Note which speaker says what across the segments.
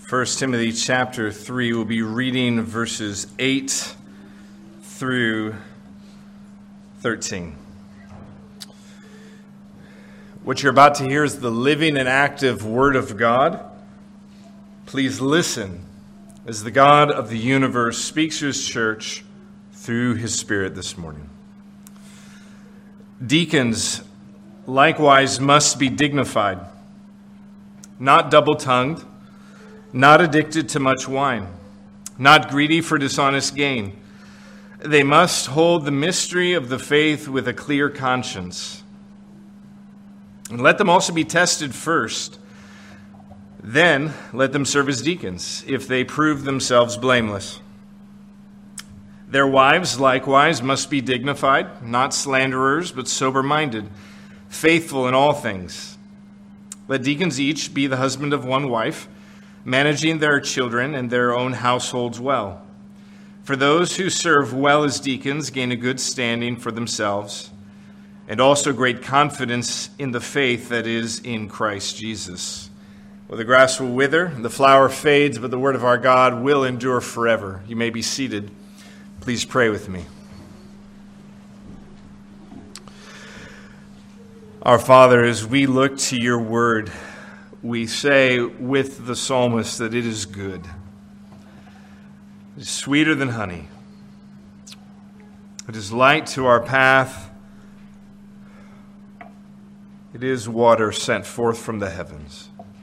Speaker 1: First Timothy chapter 3, we'll be reading verses 8 through 13. What you're about to hear is the living and active Word of God. Please listen as the God of the universe speaks to His church through His Spirit this morning. Deacons likewise must be dignified, not double-tongued, not addicted to much wine, not greedy for dishonest gain. They must hold the mystery of the faith with a clear conscience. And let them also be tested first. Then let them serve as deacons, if they prove themselves blameless. Their wives likewise must be dignified, not slanderers, but sober-minded, faithful in all things. Let deacons each be the husband of one wife, managing their children and their own households well. For those who serve well as deacons gain a good standing for themselves, and also great confidence in the faith that is in Christ Jesus. Well, the grass will wither, the flower fades, but the word of our God will endure forever. You may be seated. Please pray with me. Our Father, as we look to your word, we say with the psalmist that it is good. It is sweeter than honey. It is light to our path. It is water sent forth from the heavens.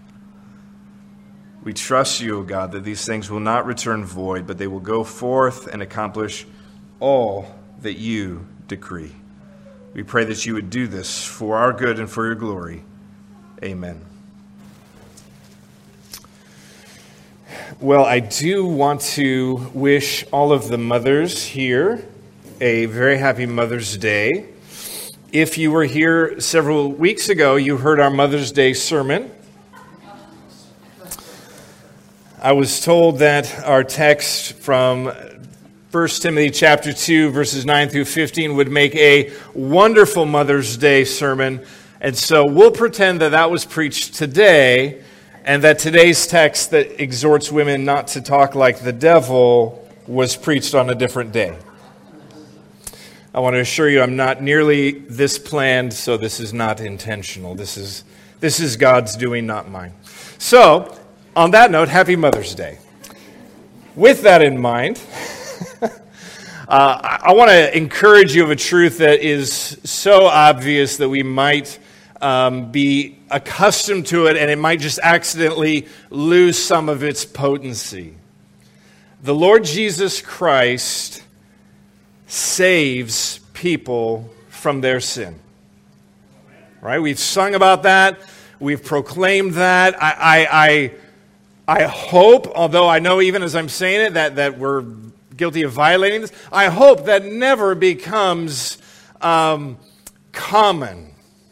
Speaker 1: We trust you, O God, that these things will not return void, but they will go forth and accomplish all that you decree. We pray that you would do this for our good and for your glory. Amen. Well, I do want to wish all of the mothers here a very happy Mother's Day. If you were here several weeks ago, you heard our Mother's Day sermon. I was told that our text from 1 Timothy chapter 2, verses 9 through 15 would make a wonderful Mother's Day sermon. And so we'll pretend that that was preached today, and that today's text that exhorts women not to talk like the devil was preached on a different day. I want to assure you I'm not nearly this planned, so this is not intentional. This is God's doing, not mine. So, on that note, happy Mother's Day. With that in mind, I want to encourage you of a truth that is so obvious that we might be accustomed to it, and it might just accidentally lose some of its potency. The Lord Jesus Christ saves people from their sin. Right? We've sung about that. We've proclaimed that. I hope, although I know even as I'm saying it that we're guilty of violating this, I hope that never becomes common.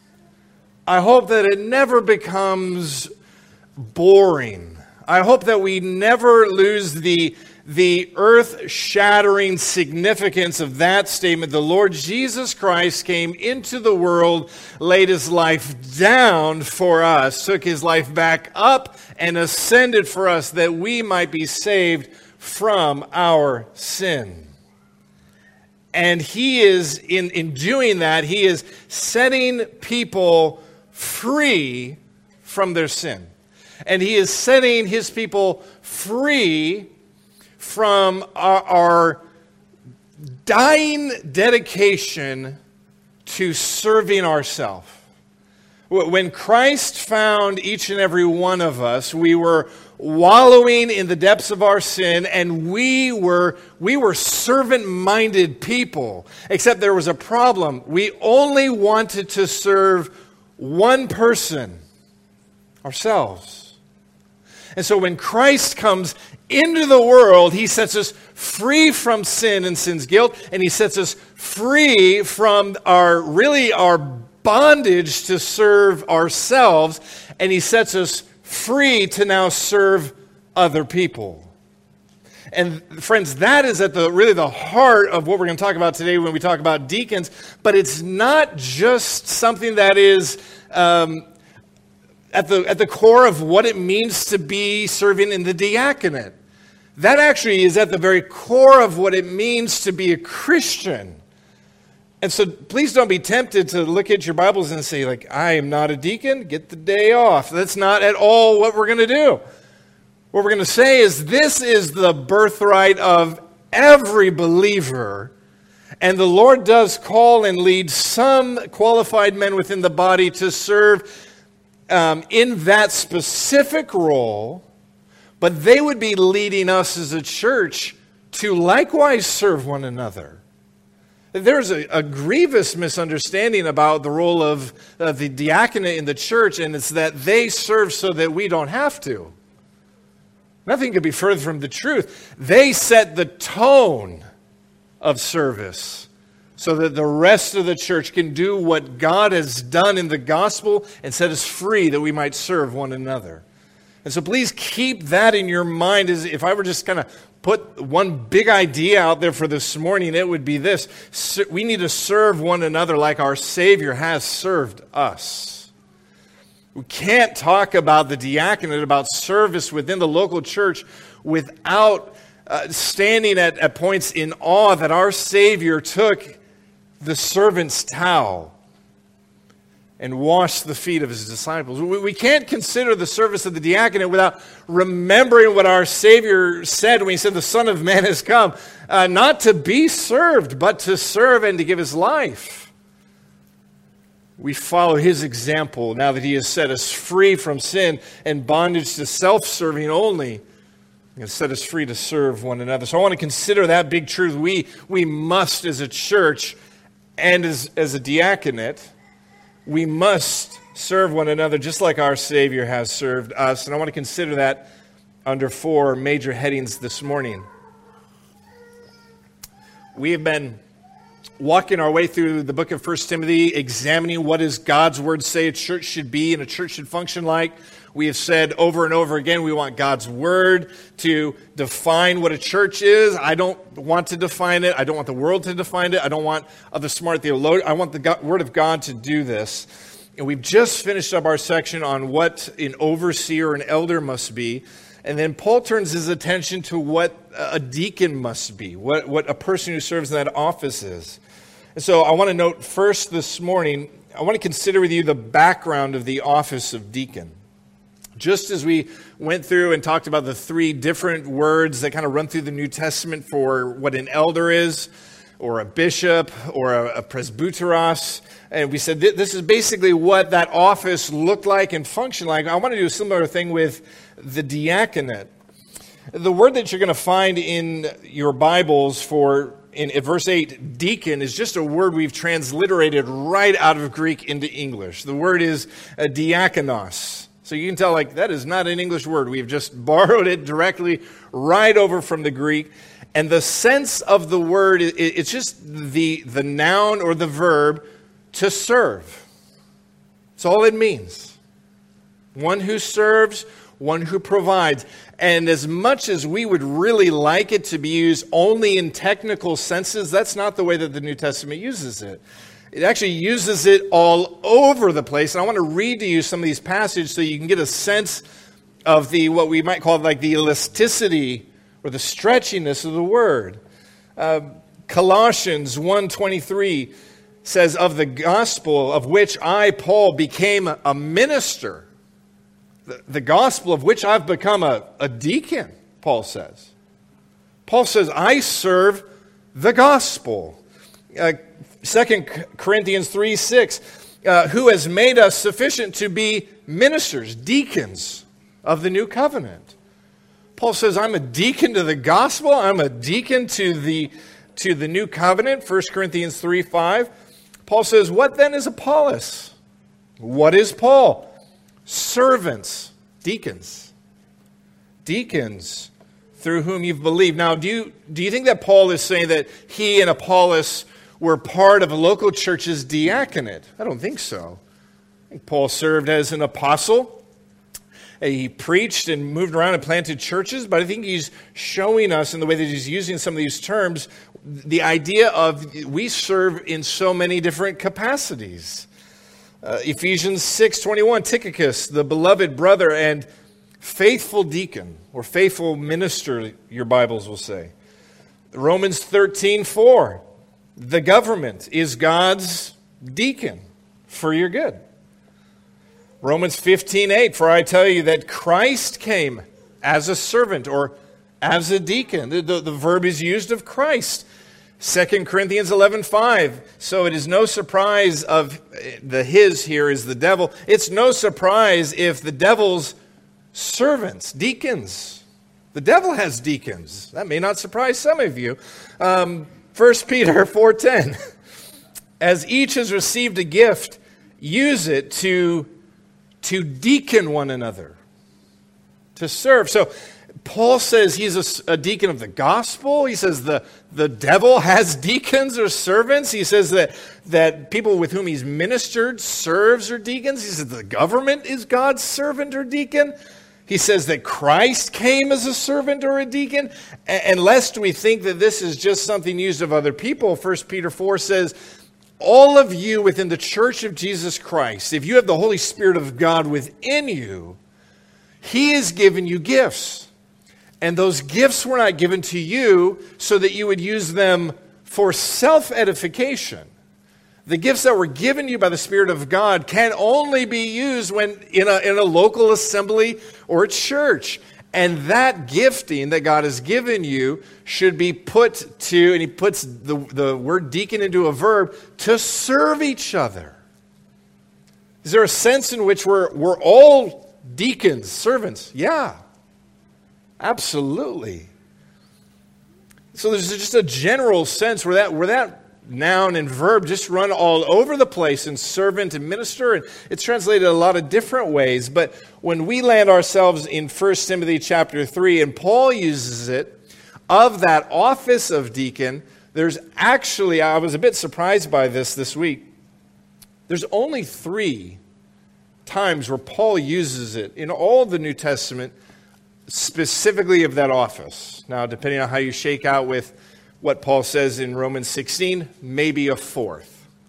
Speaker 1: I hope that it never becomes boring. I hope that we never lose the earth-shattering significance of that statement. The Lord Jesus Christ came into the world, laid his life down for us, took his life back up, and ascended for us that we might be saved from our sin. And he is, in doing that, he is setting people free from their sin. And he is setting his people free from our dying dedication to serving ourselves. When Christ found each and every one of us, we were wallowing in the depths of our sin, and we were servant-minded people. Except there was a problem. We only wanted to serve one person, ourselves. And so when Christ comes into the world, he sets us free from sin and sin's guilt, and he sets us free from our bondage to serve ourselves, and he sets us free to now serve other people. And friends, that is at the heart of what we're going to talk about today when we talk about deacons. But it's not just something that is at the core of what it means to be serving in the diaconate. That actually is at the very core of what it means to be a Christian. And so please don't be tempted to look at your Bibles and say, like, I am not a deacon, get the day off. That's not at all what we're going to do. What we're going to say is this is the birthright of every believer. And the Lord does call and lead some qualified men within the body to serve in that specific role, but they would be leading us as a church to likewise serve one another. There's a grievous misunderstanding about the role of the diaconate in the church, and it's that they serve so that we don't have to. Nothing could be further from the truth. They set the tone of service so that the rest of the church can do what God has done in the gospel and set us free that we might serve one another. And so please keep that in your mind. As if I were just kind of put one big idea out there for this morning, it would be this. We need to serve one another like our Savior has served us. We can't talk about the diaconate, about service within the local church without standing at points in awe that our Savior took the servant's towel and washed the feet of his disciples. We can't consider the service of the diaconate without remembering what our Savior said when he said the Son of Man has come, not to be served, but to serve and to give his life. We follow his example now that he has set us free from sin and bondage to self-serving only, and set us free to serve one another. So I want to consider that big truth. We must, as a church and as a diaconate, we must serve one another just like our Savior has served us. And I want to consider that under 4 major headings this morning. We have been walking our way through the book of 1 Timothy, examining what does God's word say a church should be and a church should function like. We have said over and over again, we want God's word to define what a church is. I don't want to define it. I don't want the world to define it. I don't want other smart theologians. I want the word of God to do this. And we've just finished up our section on what an overseer or an elder must be. And then Paul turns his attention to what a deacon must be, what a person who serves in that office is. And so I want to note first this morning, I want to consider with you the background of the office of deacon. Just as we went through and talked about the 3 different words that kind of run through the New Testament for what an elder is, or a bishop, or a presbyteros, and we said this is basically what that office looked like and functioned like. I want to do a similar thing with the diaconate. The word that you're going to find in your Bibles in verse 8, deacon, is just a word we've transliterated right out of Greek into English. The word is diakonos. So you can tell, like, that is not an English word. We've just borrowed it directly right over from the Greek. And the sense of the word, it's just the noun or the verb to serve. That's all it means. One who serves, one who provides. And as much as we would really like it to be used only in technical senses, that's not the way that the New Testament uses it. It actually uses it all over the place. And I want to read to you some of these passages so you can get a sense of what we might call like the elasticity or the stretchiness of the word. Colossians 1:23 says, of the gospel of which I, Paul, became a minister. The gospel of which I've become a deacon, Paul says. Paul says, I serve the gospel. 2 Corinthians 3:6, who has made us sufficient to be ministers, deacons of the new covenant. Paul says, I'm a deacon to the gospel. I'm a deacon to the new covenant, 1 Corinthians 3:5. Paul says, what then is Apollos? What is Paul? Servants, deacons. Deacons through whom you've believed. Now, do you think that Paul is saying that he and Apollos were part of a local church's diaconate? I don't think so. I think Paul served as an apostle. He preached and moved around and planted churches, but I think he's showing us in the way that he's using some of these terms, the idea of we serve in so many different capacities. Ephesians 6:21, Tychicus, the beloved brother and faithful deacon, or faithful minister, your Bibles will say. Romans 13:4, the government is God's deacon for your good. Romans 15:8, for I tell you that Christ came as a servant or as a deacon. The verb is used of Christ. 2 Corinthians 11:5, so it is no surprise of the his here is the devil. It's no surprise if the devil's servants, deacons. The devil has deacons. That may not surprise some of you. 1 Peter 4:10, as each has received a gift, use it to deacon one another, to serve. So Paul says he's a deacon of the gospel. He says the devil has deacons or servants. He says that people with whom he's ministered serves or deacons. He says the government is God's servant or deacon. He says that Christ came as a servant or a deacon. And lest we think that this is just something used of other people, 1 Peter 4 says, all of you within the church of Jesus Christ, if you have the Holy Spirit of God within you, he has given you gifts. And those gifts were not given to you so that you would use them for self-edification. The gifts that were given you by the Spirit of God can only be used when in a local assembly or a church. And that gifting that God has given you should be put to, and he puts the word deacon into a verb, to serve each other. Is there a sense in which we're all deacons, servants? Yeah. Absolutely. So there's just a general sense where that noun and verb just run all over the place in servant and minister, and it's translated a lot of different ways. But when we land ourselves in 1 Timothy chapter 3, and Paul uses it, of that office of deacon, there's actually, I was a bit surprised by this week, there's only 3 times where Paul uses it in all the New Testament, specifically of that office. Now, depending on how you shake out with what Paul says in Romans 16, maybe a 4th.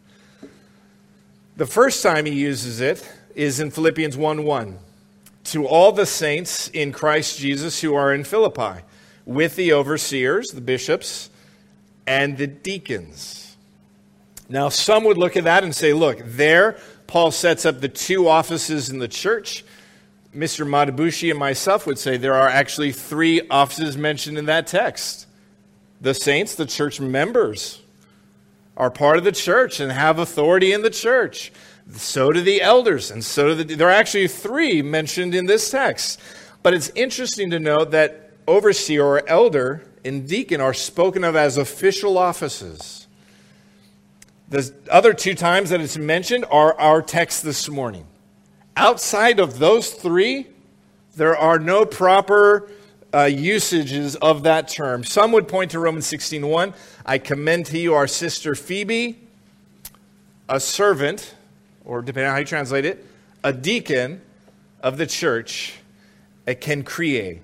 Speaker 1: The first time he uses it is in Philippians 1:1. To all the saints in Christ Jesus who are in Philippi, with the overseers, the bishops, and the deacons. Now, some would look at that and say, look, there Paul sets up the 2 offices in the church. Mr. Matabushi and myself would say there are actually 3 offices mentioned in that text. The saints, the church members, are part of the church and have authority in the church. So do the elders, and so do there are actually 3 mentioned in this text. But it's interesting to note that overseer or elder and deacon are spoken of as official offices. The other 2 times that it's mentioned are our text this morning. Outside of those 3, there are no proper usages of that term. Some would point to Romans 16:1. I commend to you our sister Phoebe, a servant, or depending on how you translate it, a deacon of the church, a kenkrie.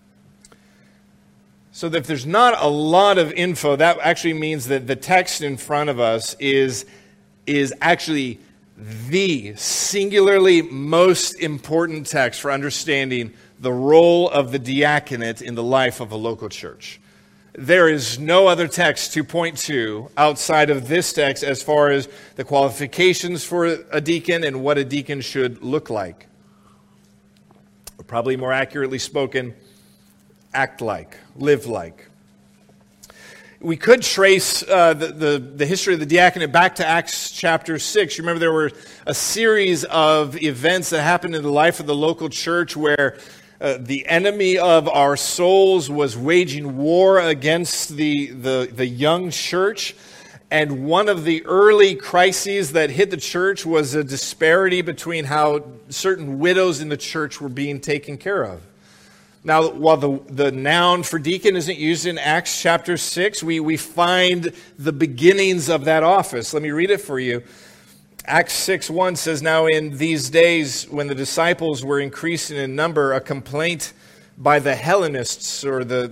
Speaker 1: So that if there's not a lot of info, that actually means that the text in front of us is actually the singularly most important text for understanding the role of the diaconate in the life of a local church. There is no other text to point to outside of this text as far as the qualifications for a deacon and what a deacon should look like. Or probably more accurately spoken, act like, live like. We could trace the history of the diaconate back to Acts chapter 6. You remember there were a series of events that happened in the life of the local church where the enemy of our souls was waging war against the young church. And one of the early crises that hit the church was a disparity between how certain widows in the church were being taken care of. Now, while the noun for deacon isn't used in Acts chapter 6, we find the beginnings of that office. Let me read it for you. Acts 6:1 says, now in these days when the disciples were increasing in number, a complaint by the Hellenists, or the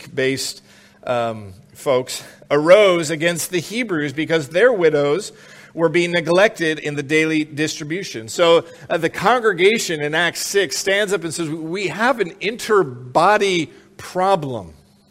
Speaker 1: Greek-based folks, arose against the Hebrews because their widows were being neglected in the daily distribution. So the congregation in Acts 6 stands up and says, we have an interbody problem.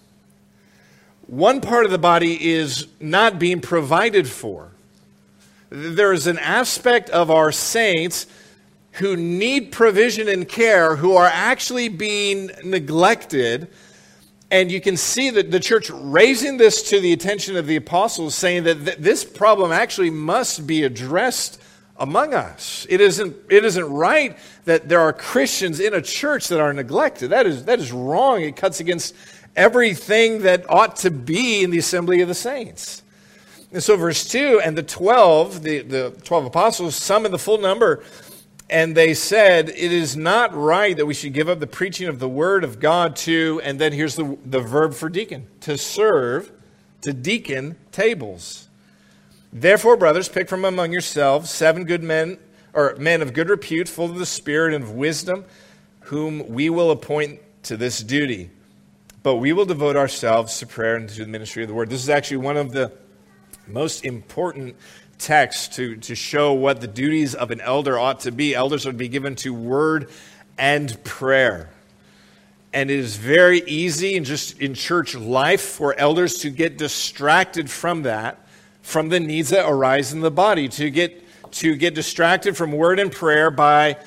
Speaker 1: One part of the body is not being provided for. There is an aspect of our saints who need provision and care, who are actually being neglected. And you can see that the church raising this to the attention of the apostles, saying that this problem actually must be addressed among us. It isn't right that there are Christians in a church that are neglected. That is wrong. It cuts against everything that ought to be in the assembly of the saints. And so verse 2, and the 12 apostles summoned the full number, and they said, it is not right that we should give up the preaching of the word of God to, and then here's the verb for deacon, to serve, to deacon tables. Therefore, brothers, pick from among yourselves 7 good men, or men of good repute, full of the Spirit and of wisdom, whom we will appoint to this duty. But we will devote ourselves to prayer and to the ministry of the word. This is actually one of the most important text to show what the duties of an elder ought to be. Elders would be given to word and prayer. And it is very easy just in church life for elders to get distracted from that, from the needs that arise in the body, to get distracted from word and prayer by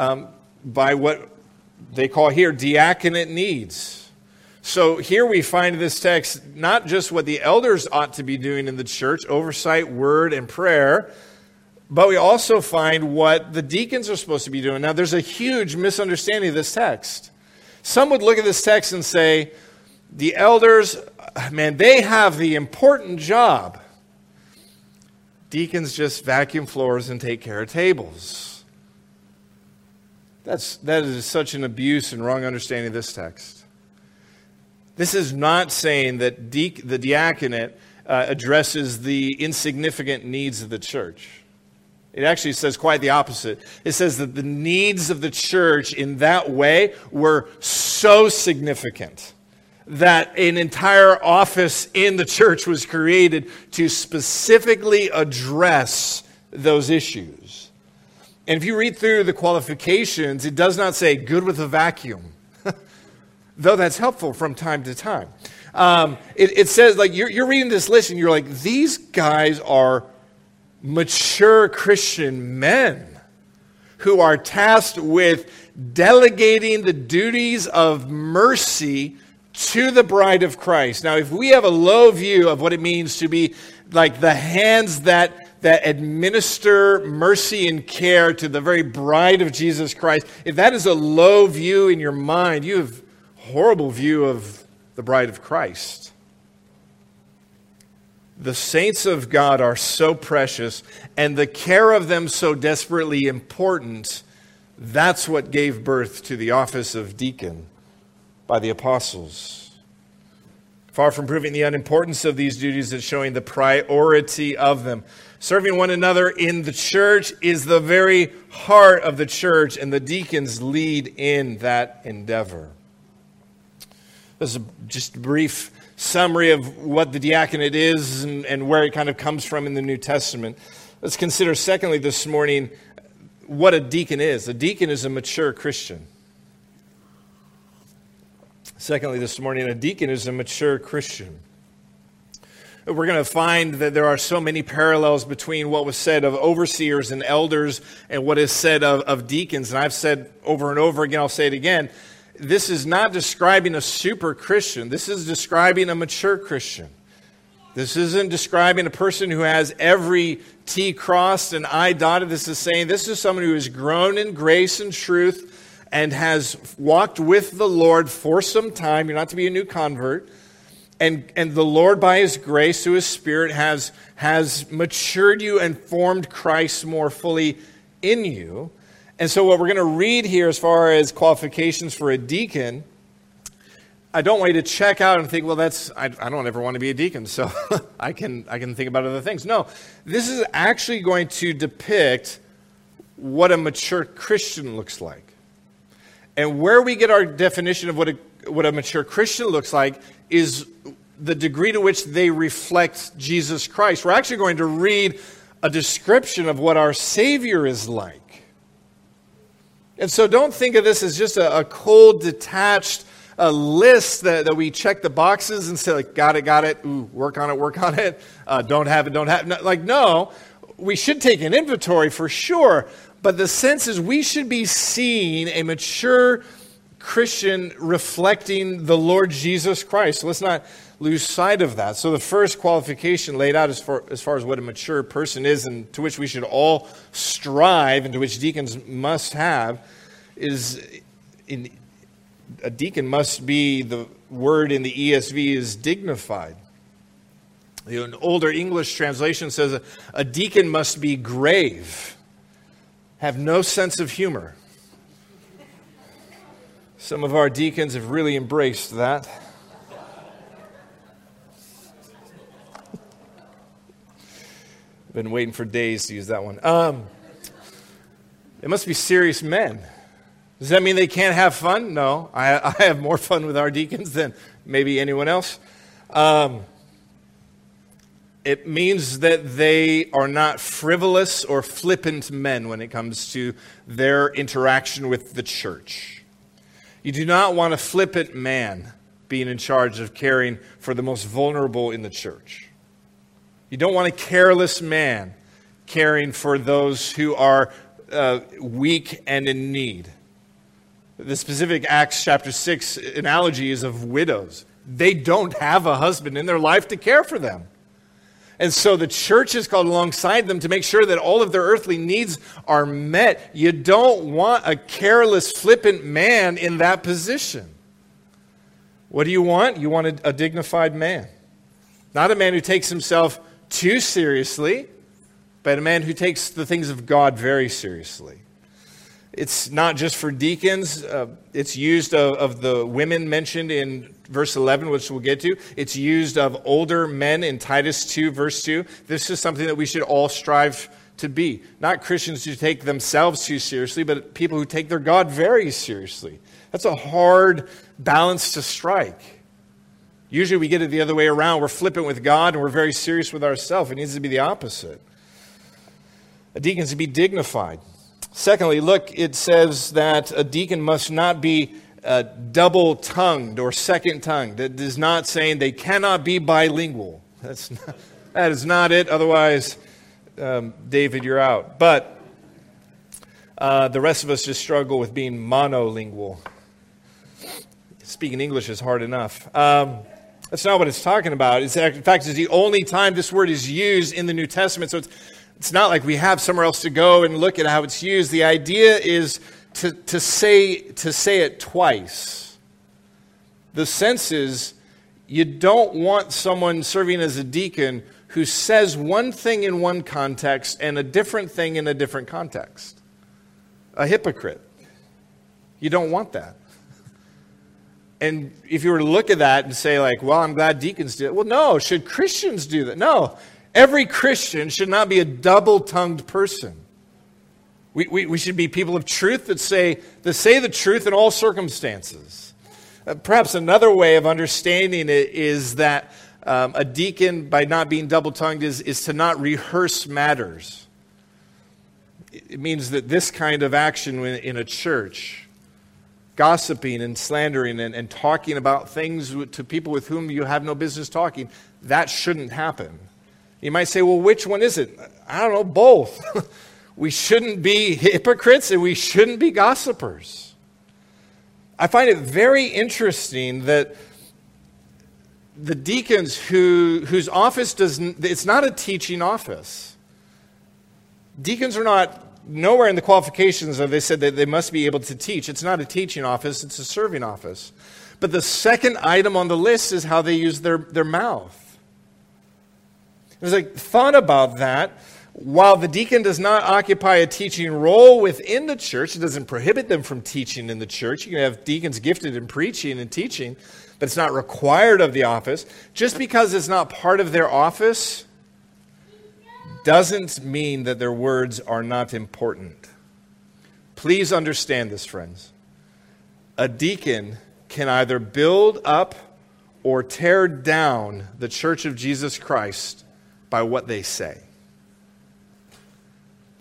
Speaker 1: what they call here diaconate needs. So here we find in this text not just what the elders ought to be doing in the church, oversight, word, and prayer, but we also find what the deacons are supposed to be doing. Now, there's a huge misunderstanding of this text. Some would look at this text and say, the elders, man, they have the important job. Deacons just vacuum floors and take care of tables. That is such an abuse and wrong understanding of this text. This is not saying that the diaconate addresses the insignificant needs of the church. It actually says quite the opposite. It says that the needs of the church in that way were so significant that an entire office in the church was created to specifically address those issues. And if you read through the qualifications, it does not say good with a vacuum. Though that's helpful from time to time. It says, like, you're reading this list and you're like, these guys are mature Christian men who are tasked with delegating the duties of mercy to the bride of Christ. Now, if we have a low view of what it means to be like the hands that administer mercy and care to the very bride of Jesus Christ, if that is a low view in your mind, you have horrible view of the bride of Christ. The saints of God are so precious, and the care of them so desperately important. That's what gave birth to the office of deacon by the apostles. Far from proving the unimportance of these duties, it's showing the priority of them. Serving one another in the church is the very heart of the church, and the deacons lead in that endeavor. This is just a brief summary of what the diaconate is and where it kind of comes from in the New Testament. Let's consider, secondly, this morning, what a deacon is. A deacon is a mature Christian. Secondly, this morning, a deacon is a mature Christian. We're going to find that there are so many parallels between what was said of overseers and elders and what is said of deacons. And I've said over and over again, I'll say it again, this is not describing a super Christian. This is describing a mature Christian. This isn't describing a person who has every T crossed and I dotted. This is saying this is someone who has grown in grace and truth and has walked with the Lord for some time. You're not to be a new convert. And the Lord, by His grace through His Spirit, has matured you and formed Christ more fully in you. And so what we're going to read here as far as qualifications for a deacon, I don't want you to check out and think, well, I don't ever want to be a deacon, so I can think about other things. No, this is actually going to depict what a mature Christian looks like. And where we get our definition of what a mature Christian looks like is the degree to which they reflect Jesus Christ. We're actually going to read a description of what our Savior is like. And so don't think of this as just a cold, detached list that we check the boxes and say, like, got it, ooh, work on it, don't have it. Like, no, we should take an inventory for sure, but the sense is we should be seeing a mature Christian reflecting the Lord Jesus Christ. So let's not lose sight of that. So the first qualification laid out as far as what a mature person is, and to which we should all strive, and to which deacons must have, is a deacon must be, the word in the ESV is dignified. An older English translation says a deacon must be grave, have no sense of humor. Some of our deacons have really embraced that. Been waiting for days to use that one. They must be serious men. Does that mean they can't have fun? No. I have more fun with our deacons than maybe anyone else. It means that they are not frivolous or flippant men when it comes to their interaction with the church. You do not want a flippant man being in charge of caring for the most vulnerable in the church. You don't want a careless man caring for those who are weak and in need. The specific Acts chapter 6 analogy is of widows. They don't have a husband in their life to care for them. And so the church is called alongside them to make sure that all of their earthly needs are met. You don't want a careless, flippant man in that position. What do you want? You want a dignified man. Not a man who takes himself too seriously, but a man who takes the things of God very seriously. It's not just for deacons. It's used of the women mentioned in verse 11, which we'll get to. It's used of older men in Titus 2, verse 2. This is something that we should all strive to be. Not Christians who take themselves too seriously, but people who take their God very seriously. That's a hard balance to strike. Usually we get it the other way around. We're flippant with God and we're very serious with ourselves. It needs to be the opposite. A deacon is to be dignified. Secondly, look, it says that a deacon must not be double-tongued or second-tongued. That is not saying they cannot be bilingual. That is not it. Otherwise, David, you're out. But the rest of us just struggle with being monolingual. Speaking English is hard enough. That's not what it's talking about. In fact, it's the only time this word is used in the New Testament. So it's not like we have somewhere else to go and look at how it's used. The idea is to say it twice. The sense is you don't want someone serving as a deacon who says one thing in one context and a different thing in a different context. A hypocrite. You don't want that. And if you were to look at that and say, like, well, I'm glad deacons do it. Well, no. Should Christians do that? No. Every Christian should not be a double-tongued person. We should be people of truth that say the truth in all circumstances. Perhaps another way of understanding it is that a deacon, by not being double-tongued, is to not rehearse matters. It means that this kind of action in a church, gossiping and slandering and talking about things to people with whom you have no business talking, that shouldn't happen. You might say, well, which one is it? I don't know, both. We shouldn't be hypocrites and we shouldn't be gossipers. I find it very interesting that the deacons whose office it's not a teaching office. Deacons are not, nowhere in the qualifications have they said that they must be able to teach. It's not a teaching office, it's a serving office. But the second item on the list is how they use their mouth. It was like, thought about that. While the deacon does not occupy a teaching role within the church, it doesn't prohibit them from teaching in the church. You can have deacons gifted in preaching and teaching, but it's not required of the office. Just because it's not part of their office doesn't mean that their words are not important. Please understand this, friends. A deacon can either build up or tear down the church of Jesus Christ by what they say.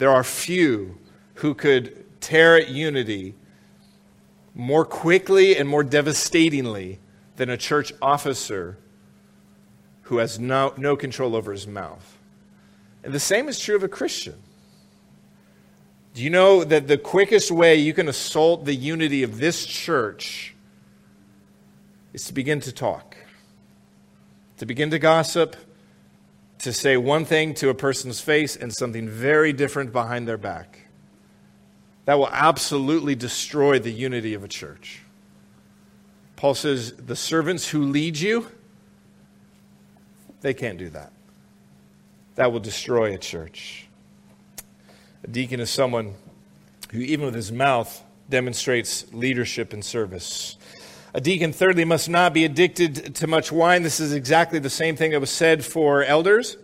Speaker 1: there are few who could tear at unity more quickly and more devastatingly than a church officer who has no control over his mouth. And the same is true of a Christian. Do you know that the quickest way you can assault the unity of this church is to begin to talk, to begin to gossip, to say one thing to a person's face and something very different behind their back? That will absolutely destroy the unity of a church. Paul says, the servants who lead you, they can't do that. That will destroy a church. A deacon is someone who, even with his mouth, demonstrates leadership and service. A deacon, thirdly, must not be addicted to much wine. This is exactly the same thing that was said for elders.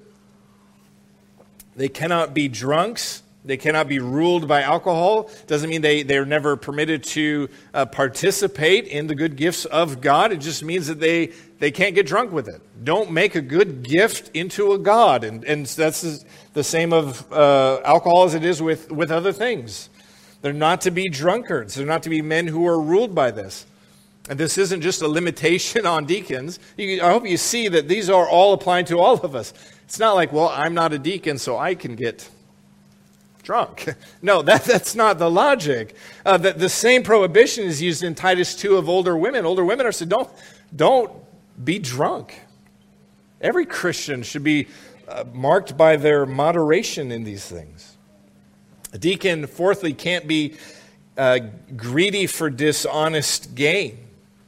Speaker 1: They cannot be drunks. They cannot be ruled by alcohol. Doesn't mean they're never permitted to participate in the good gifts of God. It just means that they can't get drunk with it. Don't make a good gift into a god. And that's the same of alcohol as it is with other things. They're not to be drunkards. They're not to be men who are ruled by this. And this isn't just a limitation on deacons. I hope you see that these are all applying to all of us. It's not like, well, I'm not a deacon, so I can get drunk. No, that's not the logic. The same prohibition is used in Titus 2 of older women. Older women are said, don't be drunk. Every Christian should be marked by their moderation in these things. A deacon, fourthly, can't be greedy for dishonest gain.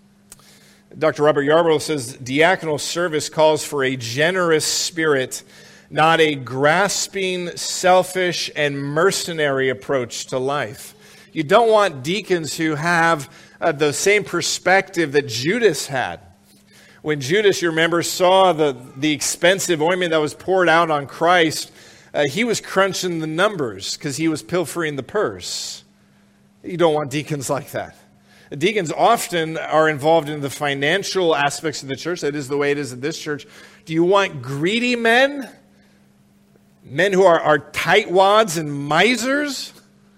Speaker 1: Dr. Robert Yarbrough says, diaconal service calls for a generous spirit, not a grasping, selfish, and mercenary approach to life. You don't want deacons who have the same perspective that Judas had. When Judas, you remember, saw the expensive ointment that was poured out on Christ, he was crunching the numbers because he was pilfering the purse. You don't want deacons like that. Deacons often are involved in the financial aspects of the church. That is the way it is in this church. Do you want greedy men? Men who are tightwads and misers?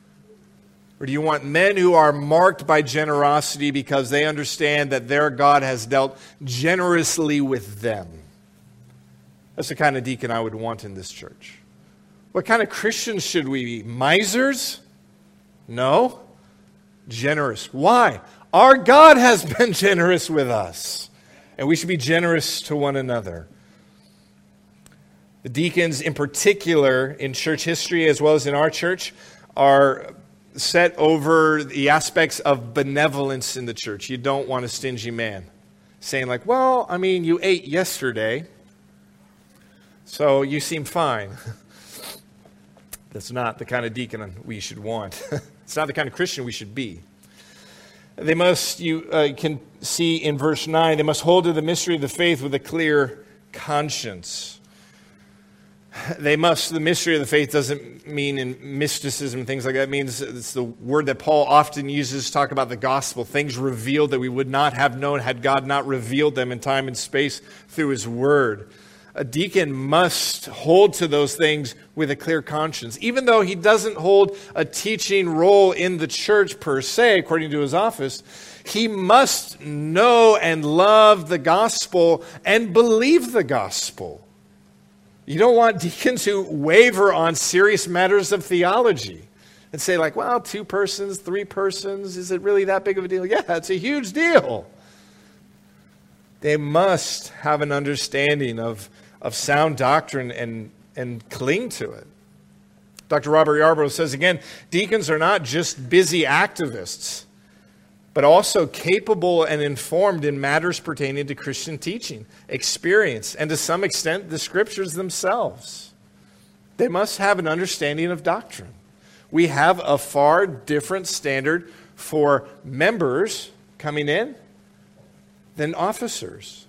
Speaker 1: Or do you want men who are marked by generosity because they understand that their God has dealt generously with them? That's the kind of deacon I would want in this church. What kind of Christians should we be? Misers? No. Generous. Why? Our God has been generous with us, and we should be generous to one another. The deacons, in particular, in church history as well as in our church, are set over the aspects of benevolence in the church. You don't want a stingy man saying like, well, I mean, you ate yesterday, so you seem fine. That's not the kind of deacon we should want. It's not the kind of Christian we should be. They must, you can see in verse 9, they must hold to the mystery of the faith with a clear conscience. The mystery of the faith doesn't mean in mysticism and things like that. It means it's the word that Paul often uses to talk about the gospel, things revealed that we would not have known had God not revealed them in time and space through his word. A deacon must hold to those things with a clear conscience. Even though he doesn't hold a teaching role in the church per se, according to his office, he must know and love the gospel and believe the gospel. You don't want deacons who waver on serious matters of theology and say like, well, 2 persons, 3 persons, is it really that big of a deal? Yeah, it's a huge deal. They must have an understanding of sound doctrine and cling to it. Dr. Robert Yarbrough says again, deacons are not just busy activists, but also capable and informed in matters pertaining to Christian teaching, experience, and to some extent the scriptures themselves. They must have an understanding of doctrine. We have a far different standard for members coming in than officers.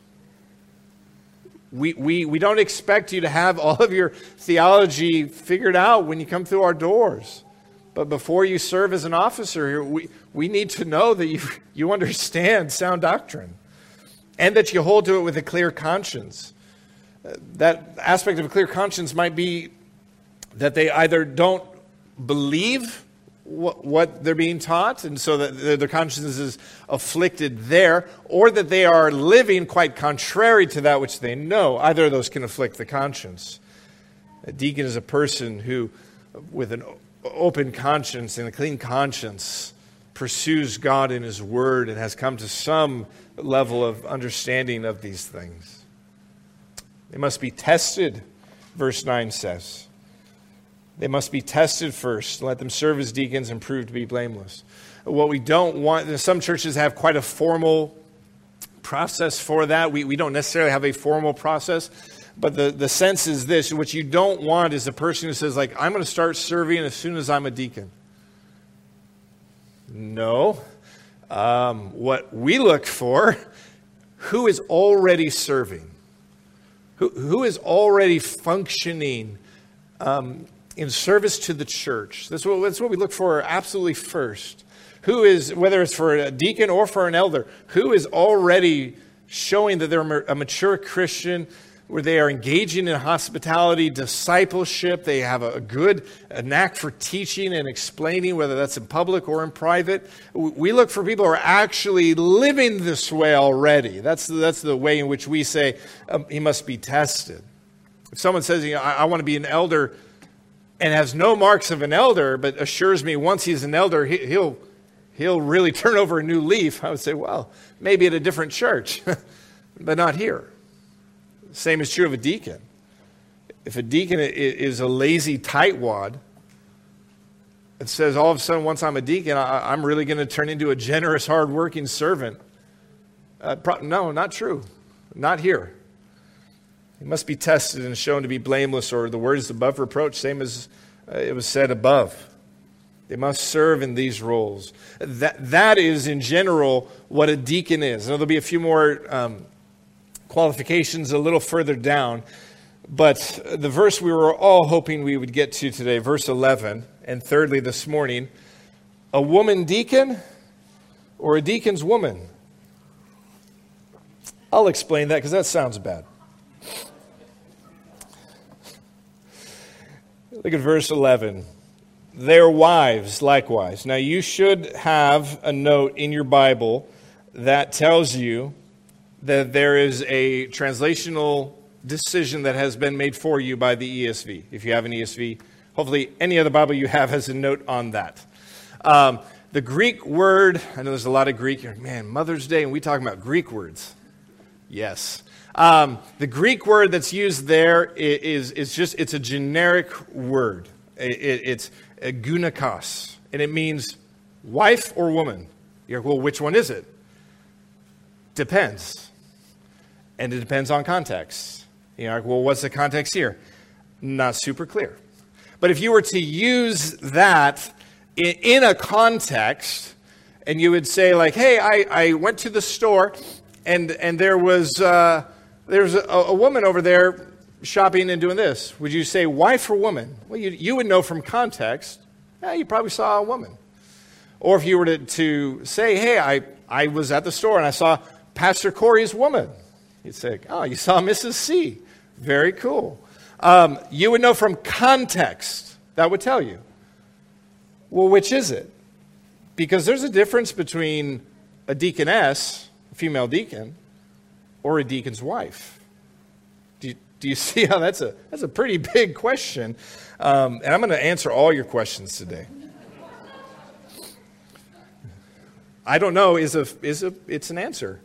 Speaker 1: We don't expect you to have all of your theology figured out when you come through our doors. But before you serve as an officer here, we need to know that you understand sound doctrine and that you hold to it with a clear conscience. That aspect of a clear conscience might be that they either don't believe what they're being taught, and so that their conscience is afflicted there, or that they are living quite contrary to that which they know. Either of those can afflict the conscience. A deacon is a person who, with an open conscience and a clean conscience, pursues God in His Word and has come to some level of understanding of these things. They must be tested, verse 9 says. They must be tested first. Let them serve as deacons and prove to be blameless. What we don't want, some churches have quite a formal process for that. We don't necessarily have a formal process, but the sense is this. What you don't want is a person who says, like, I'm going to start serving as soon as I'm a deacon. No. What we look for, who is already serving? Who is already functioning in service to the church? That's what we look for absolutely first. Who is, whether it's for a deacon or for an elder, who is already showing that they're a mature Christian, where they are engaging in hospitality, discipleship. They have a good knack for teaching and explaining, whether that's in public or in private. We look for people who are actually living this way already. That's the way in which we say he must be tested. If someone says, I want to be an elder, and has no marks of an elder, but assures me once he's an elder, he'll really turn over a new leaf, I would say, well, maybe at a different church, but not here. Same is true of a deacon. If a deacon is a lazy tightwad, it says all of a sudden, once I'm a deacon, I'm really going to turn into a generous, hardworking servant. No, not true. Not here. He must be tested and shown to be blameless, or the word is above reproach, same as it was said above. They must serve in these roles. That is, in general, what a deacon is. Now, there'll be a few more qualifications a little further down, but the verse we were all hoping we would get to today, verse 11, and thirdly this morning, a woman deacon or a deacon's woman? I'll explain that because that sounds bad. Look at verse 11. Their wives likewise. Now you should have a note in your Bible that tells you that there is a translational decision that has been made for you by the ESV. If you have an ESV, hopefully any other Bible you have has a note on that. The Greek word, I know there's a lot of Greek. Man, Mother's Day, and we talking about Greek words. Yes. The Greek word that's used there it's a generic word. It's gunakos, and it means wife or woman. You're like, well, which one is it? Depends. And it depends on context. You're like, well, what's the context here? Not super clear. But if you were to use that in a context, and you would say, like, hey, I went to the store, and there was a woman over there shopping and doing this. Would you say wife or woman? Well, you would know from context. Yeah, you probably saw a woman. Or if you were to say, hey, I was at the store and I saw Pastor Corey's woman. You'd say, oh, you saw Mrs. C. Very cool. You would know from context. That would tell you. Well, which is it? Because there's a difference between a deaconess, a female deacon, or a deacon's wife. Do you see how that's a pretty big question? And I'm going to answer all your questions today. I don't know it's an answer.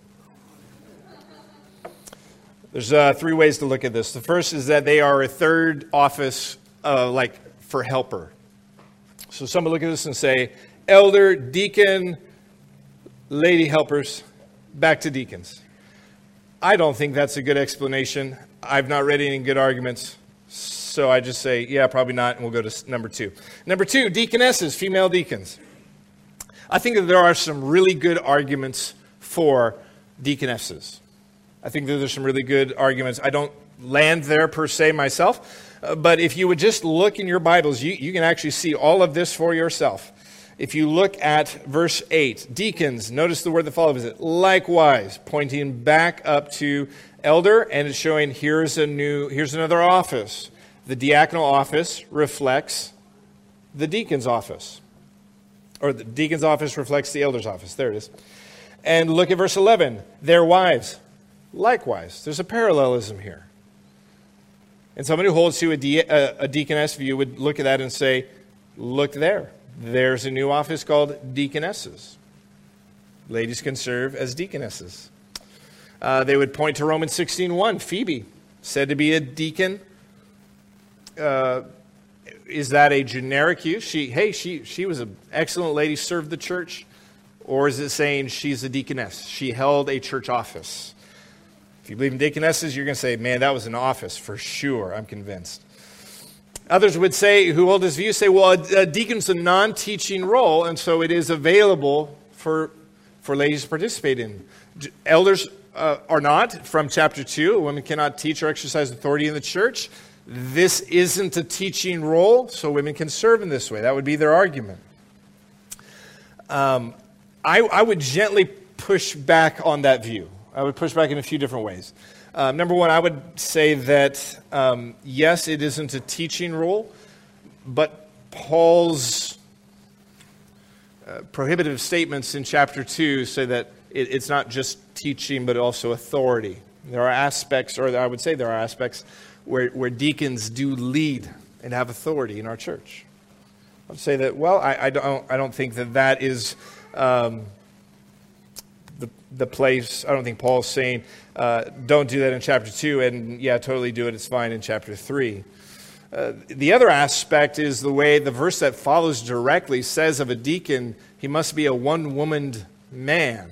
Speaker 1: There's three ways to look at this. The first is that they are a third office, like for helper. So someone look at this and say, elder, deacon, lady helpers, back to deacons. I don't think that's a good explanation. I've not read any good arguments, so I just say, yeah, probably not, and we'll go to number two. Number two, deaconesses, female deacons. I think that there are some really good arguments for deaconesses. I think that there's some really good arguments. I don't land there per se myself, but if you would just look in your Bibles, you can actually see all of this for yourself. If you look at verse 8, deacons, notice the word that follows it, likewise, pointing back up to elder, and it's showing here's another office. The diaconal office reflects the deacon's office. Or the deacon's office reflects the elder's office. There it is. And look at verse 11. Their wives, likewise. There's a parallelism here. And somebody who holds to a deaconess view would look at that and say, look there. There's a new office called deaconesses. Ladies can serve as deaconesses. They would point to Romans 16:1. Phoebe, said to be a deacon. Is that a generic use? She was an excellent lady, served the church. Or is it saying she's a deaconess? She held a church office. If you believe in deaconesses, you're going to say, man, that was an office for sure, I'm convinced. Others would say, who hold this view, say, well, a deacon's a non-teaching role, and so it is available for ladies to participate in. Elders are not, from chapter 2, women cannot teach or exercise authority in the church. This isn't a teaching role, so women can serve in this way. That would be their argument. I would gently push back on that view. I would push back in a few different ways. Number one, I would say that, yes, it isn't a teaching role, but Paul's prohibitive statements in chapter 2 say that it's not just teaching, but also authority. There are aspects, or I would say there are aspects, where deacons do lead and have authority in our church. I would say that, well, I don't think that is the place. I don't think Paul's saying, don't do that in chapter 2, and yeah, totally do it, it's fine in chapter 3. The other aspect is the way the verse that follows directly says of a deacon, he must be a one-womaned man.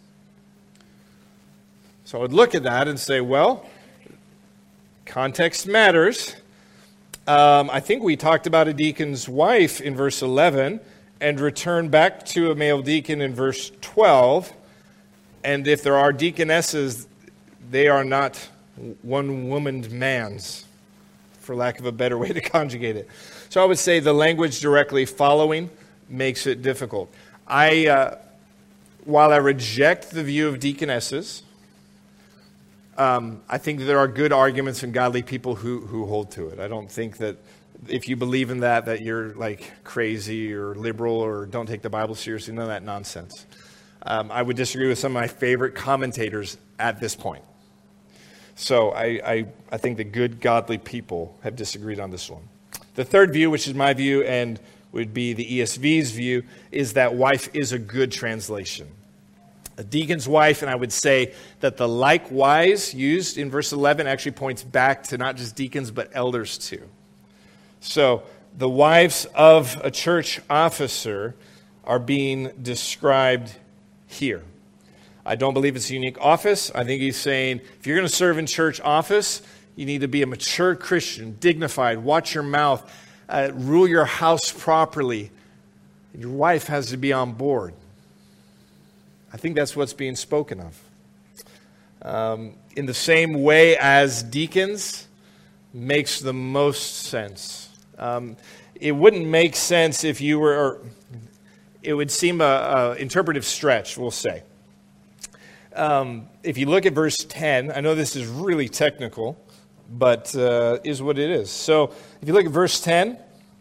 Speaker 1: So I would look at that and say, well, context matters. I think we talked about a deacon's wife in verse 11 and return back to a male deacon in verse 12. And if there are deaconesses, they are not one-womaned mans, for lack of a better way to conjugate it. So I would say the language directly following makes it difficult. While I reject the view of deaconesses, I think that there are good arguments and godly people who hold to it. I don't think that if you believe in that you're like crazy or liberal or don't take the Bible seriously. None of that nonsense. I would disagree with some of my favorite commentators at this point. So I think that good, godly people have disagreed on this one. The third view, which is my view and would be the ESV's view, is that wife is a good translation. A deacon's wife, and I would say that the likewise used in verse 11 actually points back to not just deacons, but elders too. So the wives of a church officer are being described here. I don't believe it's a unique office. I think he's saying, if you're going to serve in church office, you need to be a mature Christian, dignified, watch your mouth, rule your house properly. And your wife has to be on board. I think that's what's being spoken of. In the same way as deacons makes the most sense. It wouldn't make sense if you were, or it would seem an interpretive stretch, we'll say. If you look at verse 10, I know this is really technical, but is what it is. So if you look at verse 10,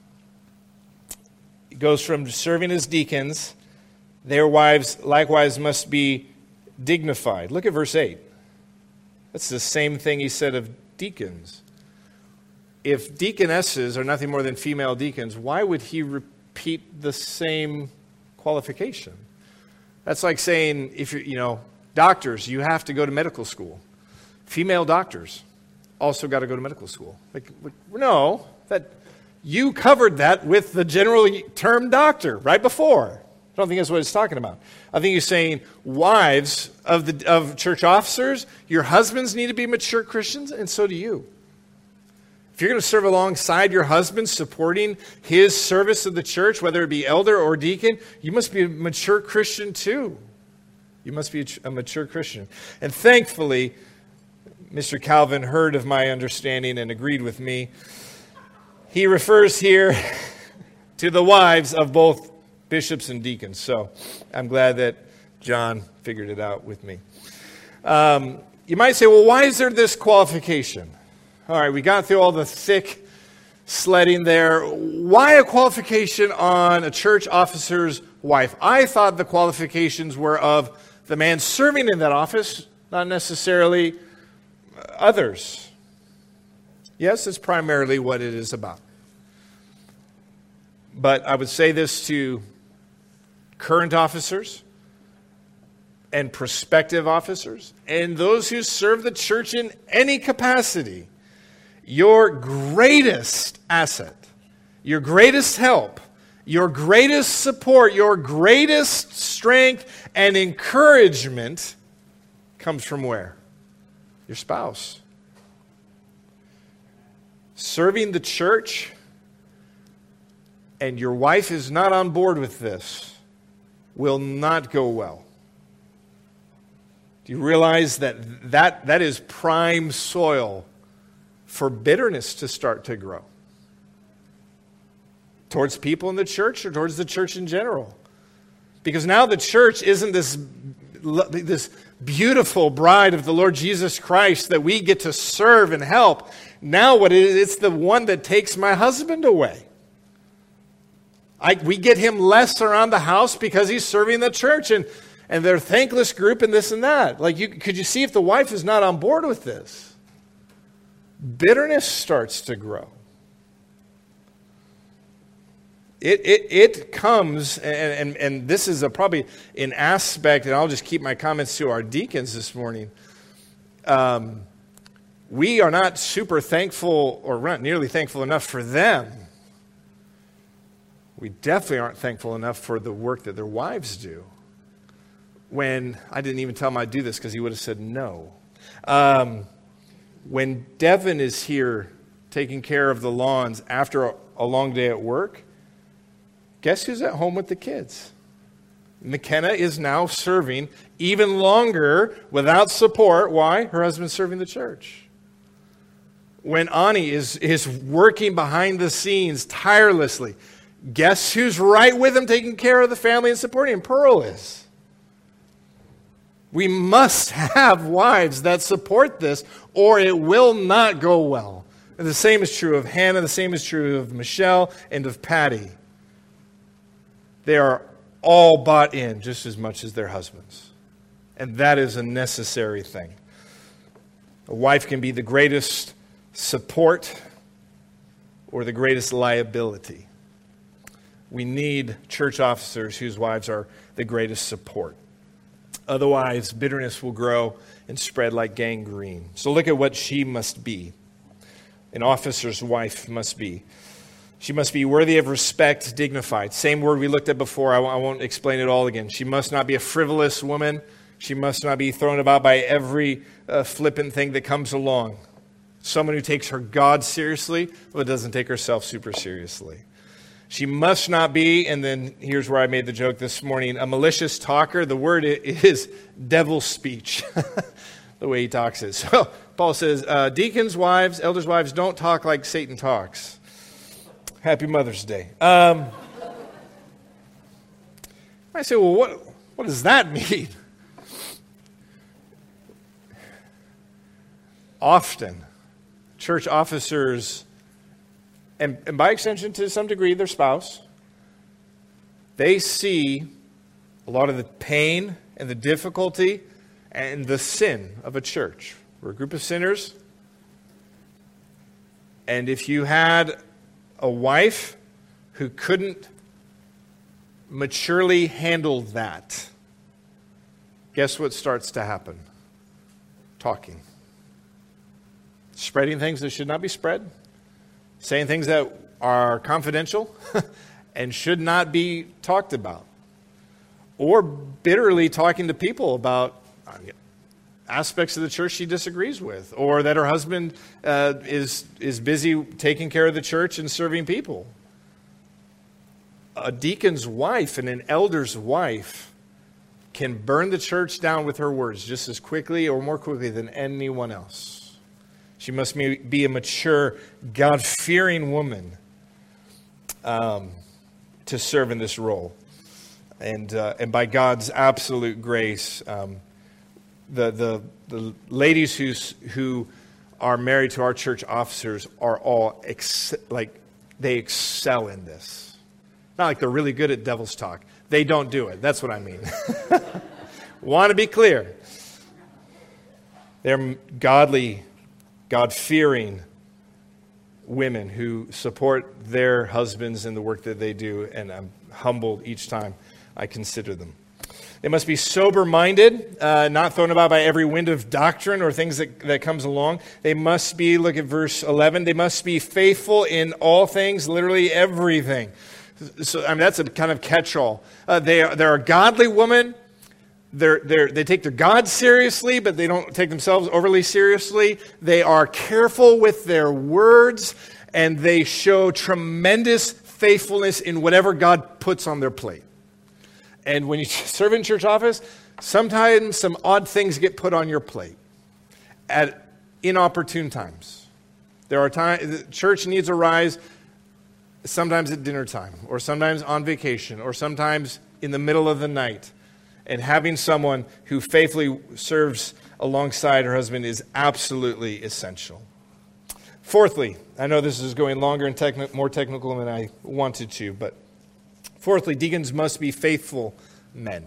Speaker 1: it goes from serving as deacons. Their wives likewise must be dignified. Look at verse 8. That's the same thing he said of deacons. If deaconesses are nothing more than female deacons, why would he repeat the same qualification? That's like saying, if you're, doctors, you have to go to medical school. Female doctors also got to go to medical school. No, that you covered that with the general term doctor right before. I don't think that's what it's talking about. I think he's saying, wives of church officers, your husbands need to be mature Christians, and so do you. If you're going to serve alongside your husband, supporting his service of the church, whether it be elder or deacon, you must be a mature Christian too. You must be a mature Christian. And thankfully, Mr. Calvin heard of my understanding and agreed with me. He refers here to the wives of both bishops and deacons. So I'm glad that John figured it out with me. You might say, well, why is there this qualification? All right, we got through all the thick sledding there. Why a qualification on a church officer's wife? I thought the qualifications were of the man serving in that office, not necessarily others. Yes, it's primarily what it is about. But I would say this to current officers and prospective officers and those who serve the church in any capacity. Your greatest asset, your greatest help, your greatest support, your greatest strength and encouragement comes from where? Your spouse. Serving the church and your wife is not on board with this will not go well. Do you realize that is prime soil for bitterness to start to grow? Towards people in the church or towards the church in general? Because now the church isn't this beautiful bride of the Lord Jesus Christ that we get to serve and help. Now what it is, it's the one that takes my husband away. We get him less around the house because he's serving the church, and they're a thankless group and this and that. Could you see if the wife is not on board with this? Bitterness starts to grow. It comes, and this is probably an aspect, and I'll just keep my comments to our deacons this morning. We are not super thankful, or not nearly thankful enough for them. We definitely aren't thankful enough for the work that their wives do. When I didn't even tell him I'd do this because he would have said no. When Devin is here taking care of the lawns after a long day at work, guess who's at home with the kids? McKenna is now serving even longer without support. Why? Her husband's serving the church. When Ani is working behind the scenes tirelessly, guess who's right with him taking care of the family and supporting him? Pearl is. We must have wives that support this, or it will not go well. And the same is true of Hannah, the same is true of Michelle and of Patty. They are all bought in just as much as their husbands. And that is a necessary thing. A wife can be the greatest support or the greatest liability. We need church officers whose wives are the greatest support. Otherwise, bitterness will grow and spread like gangrene. So look at what she must be. An officer's wife must be. She must be worthy of respect, dignified. Same word we looked at before. I won't explain it all again. She must not be a frivolous woman. She must not be thrown about by every flippant thing that comes along. Someone who takes her God seriously, but doesn't take herself super seriously. She must not be, and then here's where I made the joke this morning, a malicious talker. The word is devil speech, the way he talks it. So Paul says, deacons' wives, elders' wives, don't talk like Satan talks. Happy Mother's Day. I say, well, what does that mean? Often, church officers, and by extension to some degree their spouse, they see a lot of the pain and the difficulty and the sin of a church. We're a group of sinners. And if you had a wife who couldn't maturely handle that, guess what starts to happen? Talking. Spreading things that should not be spread. Saying things that are confidential and should not be talked about. Or bitterly talking to people about aspects of the church she disagrees with. Or that her husband is busy taking care of the church and serving people. A deacon's wife and an elder's wife can burn the church down with her words just as quickly or more quickly than anyone else. She must be a mature, God-fearing woman to serve in this role. And by God's absolute grace, the ladies who are married to our church officers are all they excel in this. Not like they're really good at devil's talk. They don't do it. That's what I mean. Want to be clear. They're godly, God-fearing women who support their husbands in the work that they do, and I'm humbled each time I consider them. They must be sober-minded, not thrown about by every wind of doctrine or things that comes along. They must be, look at verse 11, they must be faithful in all things, literally everything. So, I mean, that's a kind of catch-all. They're a godly woman. They take their God seriously, but they don't take themselves overly seriously. They are careful with their words, and they show tremendous faithfulness in whatever God puts on their plate. And when you serve in church office, sometimes some odd things get put on your plate at inopportune times. There are times church needs arise, sometimes at dinner time, or sometimes on vacation, or sometimes in the middle of the night. And having someone who faithfully serves alongside her husband is absolutely essential. Fourthly, I know this is going longer and more technical than I wanted to, but fourthly, deacons must be faithful men.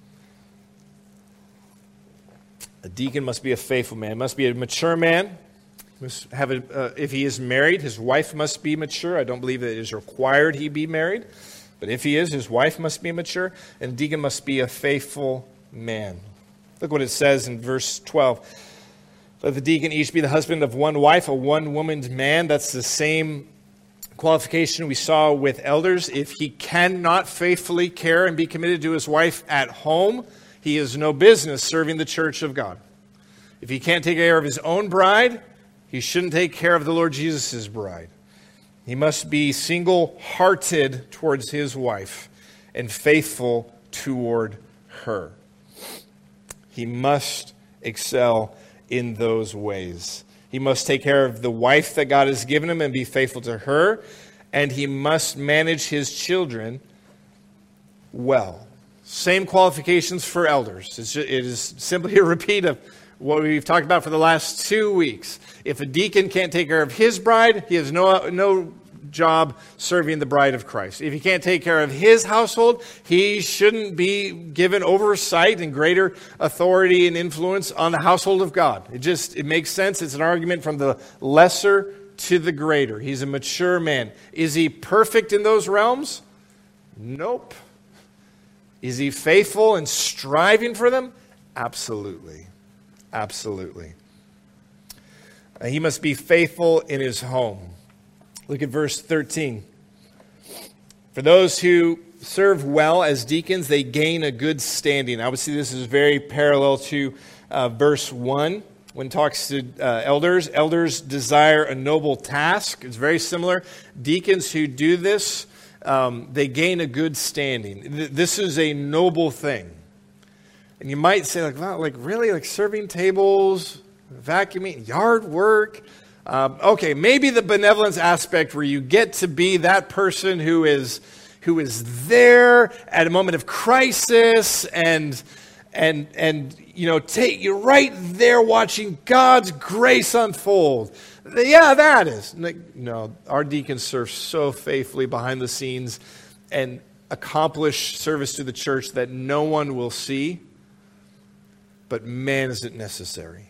Speaker 1: A deacon must be a faithful man, must be a mature man. Must have if he is married, his wife must be mature. I don't believe that it is required he be married. But if he is, his wife must be mature, and a deacon must be a faithful man. Look what it says in verse 12. Let the deacon each be the husband of one wife, a one-womaned man. That's the same qualification we saw with elders. If he cannot faithfully care and be committed to his wife at home, he has no business serving the church of God. If he can't take care of his own bride, he shouldn't take care of the Lord Jesus' bride. He must be single-hearted towards his wife and faithful toward her. He must excel in those ways. He must take care of the wife that God has given him and be faithful to her. And he must manage his children well. Same qualifications for elders. It is simply a repeat of what we've talked about for the last 2 weeks. If a deacon can't take care of his bride, he has no job serving the bride of Christ. If he can't take care of his household, he shouldn't be given oversight and greater authority and influence on the household of God. It makes sense. It's an argument from the lesser to the greater. He's a mature man. Is he perfect in those realms? Nope. Is he faithful and striving for them? Absolutely. Absolutely. He must be faithful in his home. Look at verse 13. For those who serve well as deacons, they gain a good standing. I would see this as very parallel to verse 1 when it talks to elders. Elders desire a noble task. It's very similar. Deacons who do this, they gain a good standing. This is a noble thing. And you might say, really? Serving tables, vacuuming, yard work? Okay, maybe the benevolence aspect where you get to be that person who is there at a moment of crisis and you're right there watching God's grace unfold. Yeah, that is. No, our deacons serve so faithfully behind the scenes and accomplish service to the church that no one will see, but man, is it necessary.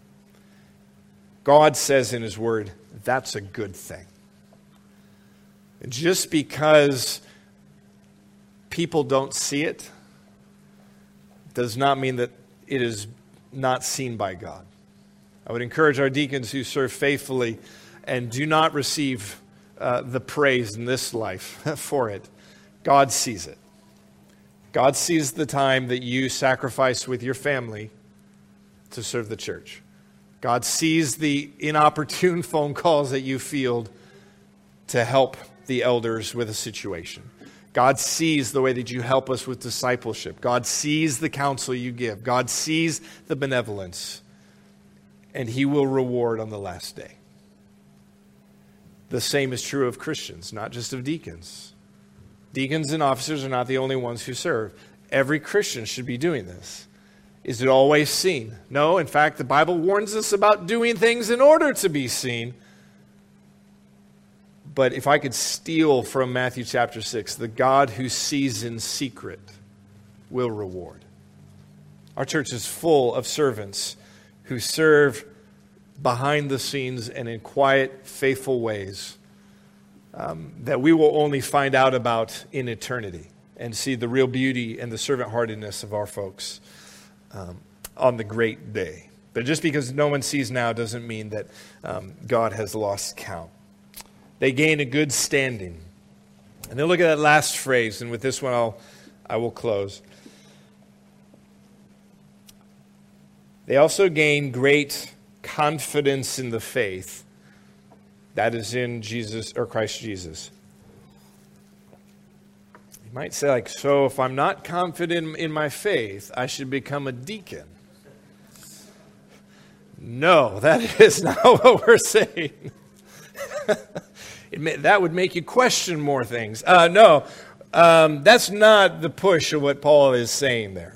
Speaker 1: God says in his word, that's a good thing. And just because people don't see it does not mean that it is not seen by God. I would encourage our deacons who serve faithfully and do not receive the praise in this life for it. God sees it. God sees the time that you sacrifice with your family to serve the church. God sees the inopportune phone calls that you field to help the elders with a situation. God sees the way that you help us with discipleship. God sees the counsel you give. God sees the benevolence. And he will reward on the last day. The same is true of Christians, not just of deacons. Deacons and officers are not the only ones who serve. Every Christian should be doing this. Is it always seen? No, in fact, the Bible warns us about doing things in order to be seen. But if I could steal from Matthew chapter 6, the God who sees in secret will reward. Our church is full of servants who serve behind the scenes and in quiet, faithful ways that we will only find out about in eternity and see the real beauty and the servant-heartedness of our folks on the great day. But just because no one sees now doesn't mean that God has lost count. They gain a good standing. And then look at that last phrase, and with this one I will close. They also gain great confidence in the faith that is in Jesus or Christ Jesus. You might say, like, so if I'm not confident in my faith, I should become a deacon. No, that is not what we're saying. That would make you question more things. No, that's not the push of what Paul is saying there.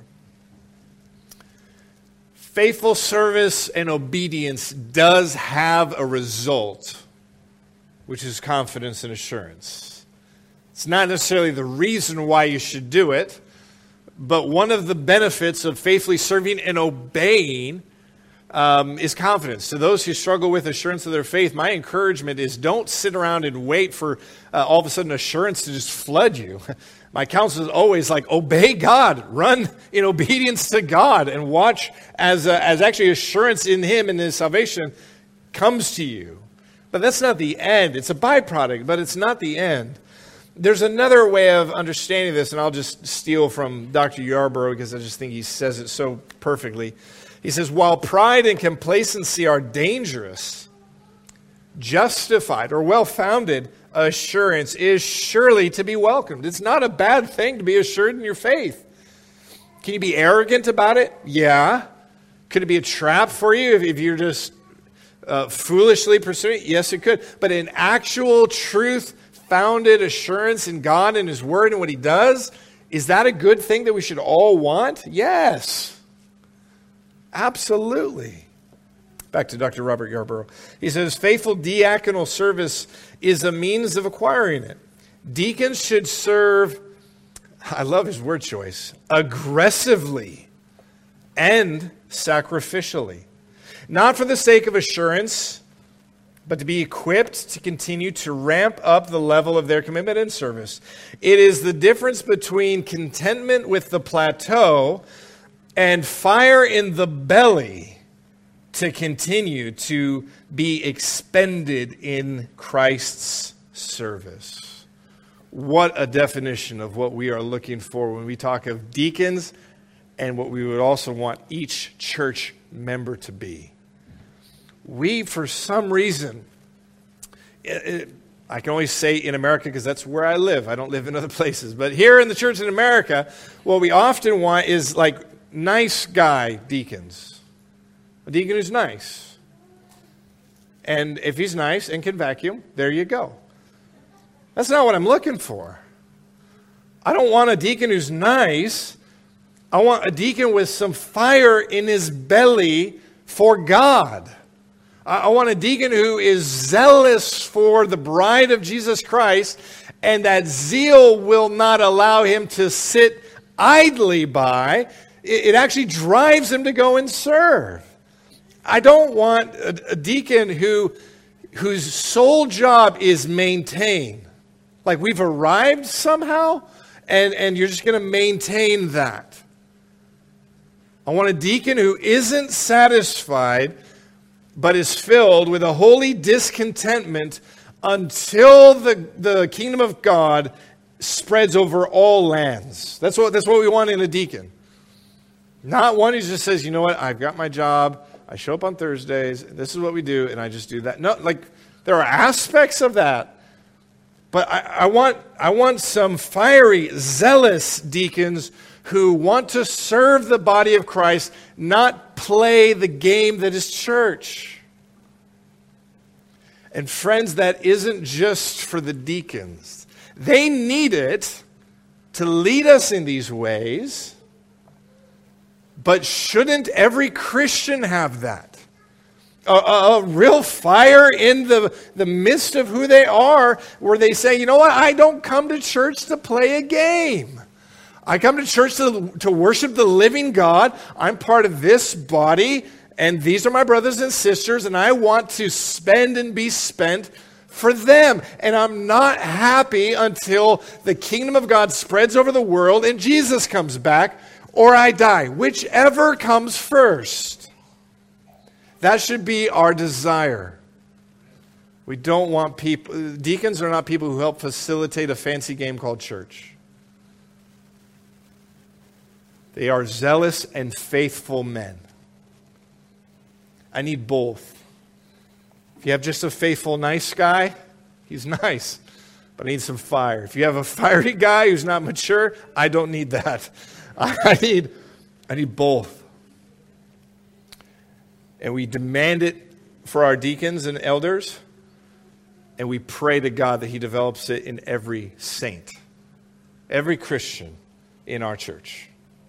Speaker 1: Faithful service and obedience does have a result, which is confidence and assurance. It's not necessarily the reason why you should do it, but one of the benefits of faithfully serving and obeying is confidence. To those who struggle with assurance of their faith, my encouragement is don't sit around and wait for all of a sudden assurance to just flood you. My counsel is always like, obey God, run in obedience to God, and watch as actually assurance in Him and His salvation comes to you. But that's not the end. It's a byproduct, but it's not the end. There's another way of understanding this, and I'll just steal from Dr. Yarborough because I just think he says it so perfectly. He says, while pride and complacency are dangerous, justified or well-founded assurance is surely to be welcomed. It's not a bad thing to be assured in your faith. Can you be arrogant about it? Yeah. Could it be a trap for you if you're just foolishly pursuing it? Yes, it could. But in actual truth-founded assurance in God and His Word and what He does, is that a good thing that we should all want? Yes. Absolutely. Back to Dr. Robert Yarborough. He says, faithful diaconal service is a means of acquiring it. Deacons should serve, I love his word choice, aggressively and sacrificially. Not for the sake of assurance, but to be equipped to continue to ramp up the level of their commitment and service. It is the difference between contentment with the plateau and fire in the belly to continue to be expended in Christ's service. What a definition of what we are looking for when we talk of deacons and what we would also want each church member to be. We, for some reason, I can only say in America because that's where I live. I don't live in other places. But here in the church in America, what we often want is like nice guy deacons. A deacon who's nice. And if he's nice and can vacuum, there you go. That's not what I'm looking for. I don't want a deacon who's nice. I want a deacon with some fire in his belly for God. I want a deacon who is zealous for the bride of Jesus Christ, and that zeal will not allow him to sit idly by. It actually drives him to go and serve. I don't want a deacon whose sole job is maintain. Like we've arrived somehow, and you're just going to maintain that. I want a deacon who isn't satisfied, but is filled with a holy discontentment until the kingdom of God spreads over all lands. That's what we want in a deacon. Not one who just says, you know what, I've got my job. I show up on Thursdays, this is what we do, and I just do that. No, like, there are aspects of that. But I want some fiery, zealous deacons who want to serve the body of Christ, not play the game that is church. And friends, that isn't just for the deacons. They need it to lead us in these ways. But shouldn't every Christian have that? A real fire in the midst of who they are, where they say, you know what, I don't come to church to play a game. I come to church to worship the living God. I'm part of this body, and these are my brothers and sisters, and I want to spend and be spent for them. And I'm not happy until the kingdom of God spreads over the world and Jesus comes back, or I die, whichever comes first. That should be our desire. We don't want people, deacons are not people who help facilitate a fancy game called church. They are zealous and faithful men. I need both. If you have just a faithful, nice guy, he's nice, but I need some fire. If you have a fiery guy who's not mature, I don't need that. I need both. And we demand it for our deacons and elders, and we pray to God that He develops it in every saint, every Christian in our church,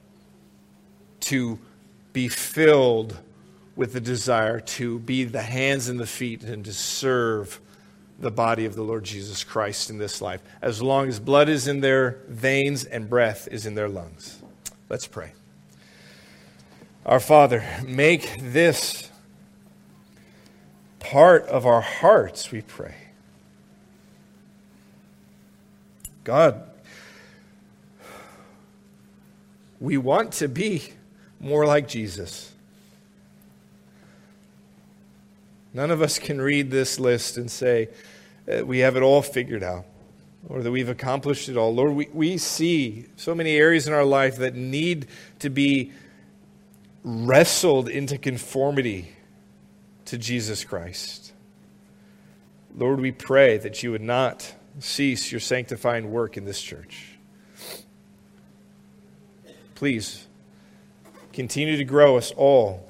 Speaker 1: to be filled with the desire to be the hands and the feet and to serve the body of the Lord Jesus Christ in this life, as long as blood is in their veins and breath is in their lungs. Let's pray. Our Father, make this part of our hearts, we pray. God, we want to be more like Jesus. None of us can read this list and say we have it all figured out or that we've accomplished it all. Lord, we see so many areas in our life that need to be wrestled into conformity to Jesus Christ. Lord, we pray that you would not cease your sanctifying work in this church. Please continue to grow us all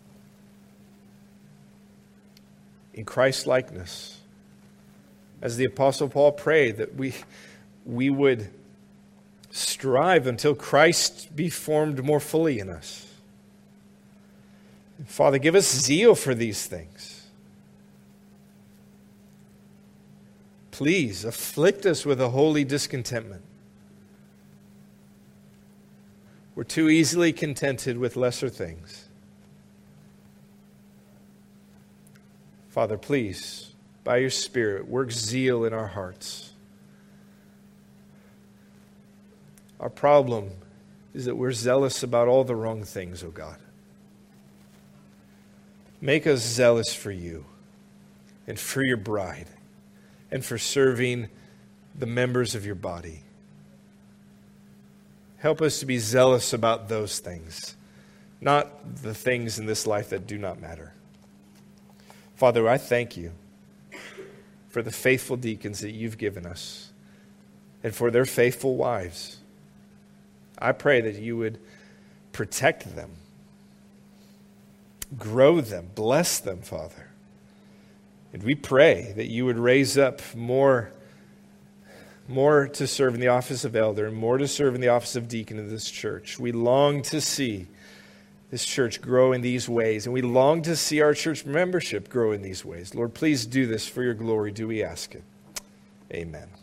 Speaker 1: in Christ's likeness. As the Apostle Paul prayed, that we would strive until Christ be formed more fully in us. Father, give us zeal for these things. Please afflict us with a holy discontentment. We're too easily contented with lesser things. Father, please, by your Spirit, work zeal in our hearts. Our problem is that we're zealous about all the wrong things, oh God. Make us zealous for you and for your bride and for serving the members of your body. Help us to be zealous about those things, not the things in this life that do not matter. Father, I thank you for the faithful deacons that you've given us and for their faithful wives. I pray that you would protect them, grow them, bless them, Father. And we pray that you would raise up more to serve in the office of elder and more to serve in the office of deacon in this church. We long to see this church grow in these ways, and we long to see our church membership grow in these ways. Lord, please do this for your glory. Do we ask it? Amen.